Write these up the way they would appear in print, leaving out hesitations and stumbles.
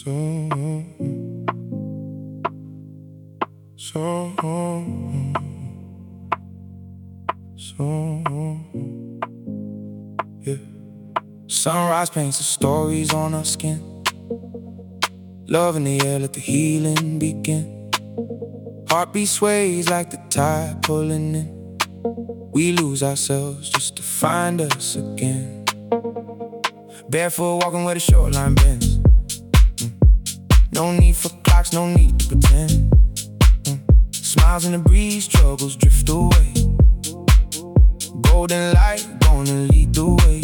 So, so, so, yeah. Sunrise paints the stories on our skin. Love in the air, let the healing begin. Heartbeat sways like the tide pulling in. We lose ourselves just to find us again. Barefoot walking where the shoreline bends. No need for clocks, no need to pretend. Smiles in the breeze, struggles drift away. Golden light gonna lead the way.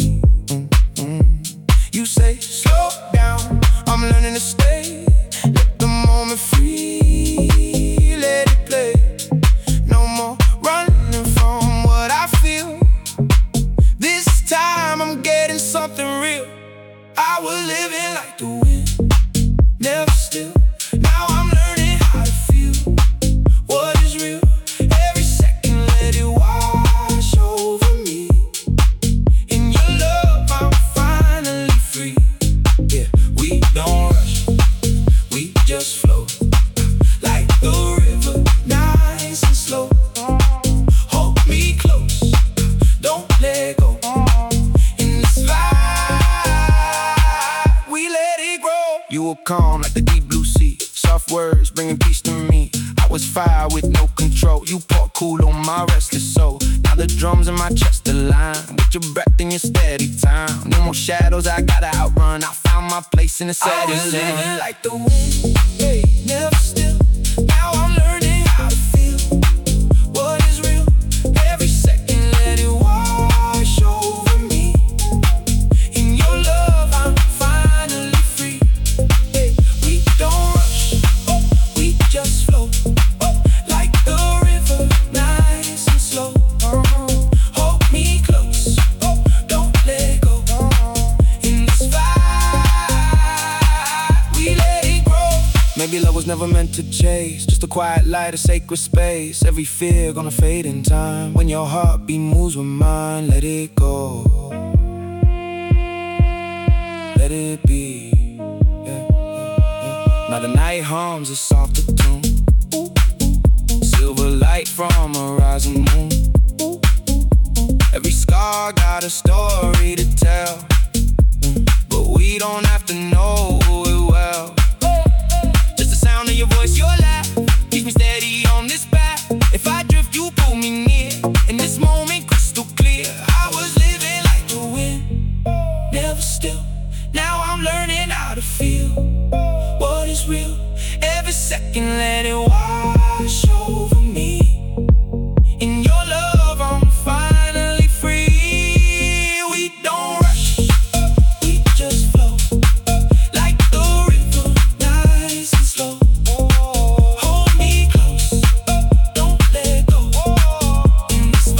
You say, slow down, I'm learning to stay. Let the moment free, let it play. No more running from what I feel. This time I'm getting something real. I was living like the wind, never still. Now I'm learning how to feel what is real. Every second let it wash over me. In your love I'm finally free. Yeah, we don't rush, we just flow. Like the river, nice and slow. Hold me close, don't let go. In this vibe, we let it grow. You were calm like the deep blue sea. Soft words bringing peace to me. I was fire with no control. You poured cool on my restless soul. Now the drums in my chest align with your breath and your steady time. No more shadows I gotta outrun. I found my place in the setting. I was living like the wind, hey, never still. Now I'm learning how to feel what is real. Every second let it wash over me. In your love I'm finally free. Hey, we don't rush, we just flow. Like the river, nice and slow. Hold me close, don't let go. In this vibe, we let it grow. Maybe love was never meant to chase, just a quiet light, a sacred space. Every fear gonna fade in time. When your heartbeat moves with mine, let it go. Let it be, yeah, yeah, yeah. Now the night hums a softer tune. Silver light from a rising moon. Every scar got a story to tell, but we don't have to know it well. Just the sound of your voice, your laugh keeps me steady on this path. If I drift, you pull me near. In this moment, crystal clear. I was living like the wind, never still. Now I'm learning how to feel what is real. Every second let it wash over me. In your love I'm finally free. We don't rush, we just flow. Like the river, nice and slow. Hold me close, don't let go. In this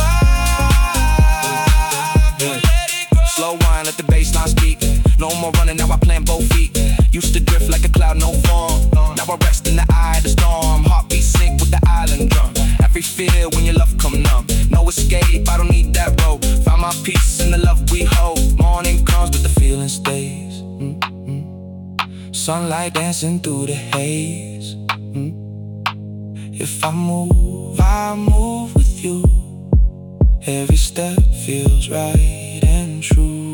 vibe, we let it grow. Slow wine, let the bassline speak. No more running, now I plant both feet. Used to drift like a cloud, no form. Now I rest in the eye of the storm. Heartbeat sync with the island drum. Every fear when your love come numb. No escape, I don't need that road. Found my peace in the love we hold. Morning comes but the feeling stays. Sunlight dancing through the haze. If I move with you. Every step feels right and true.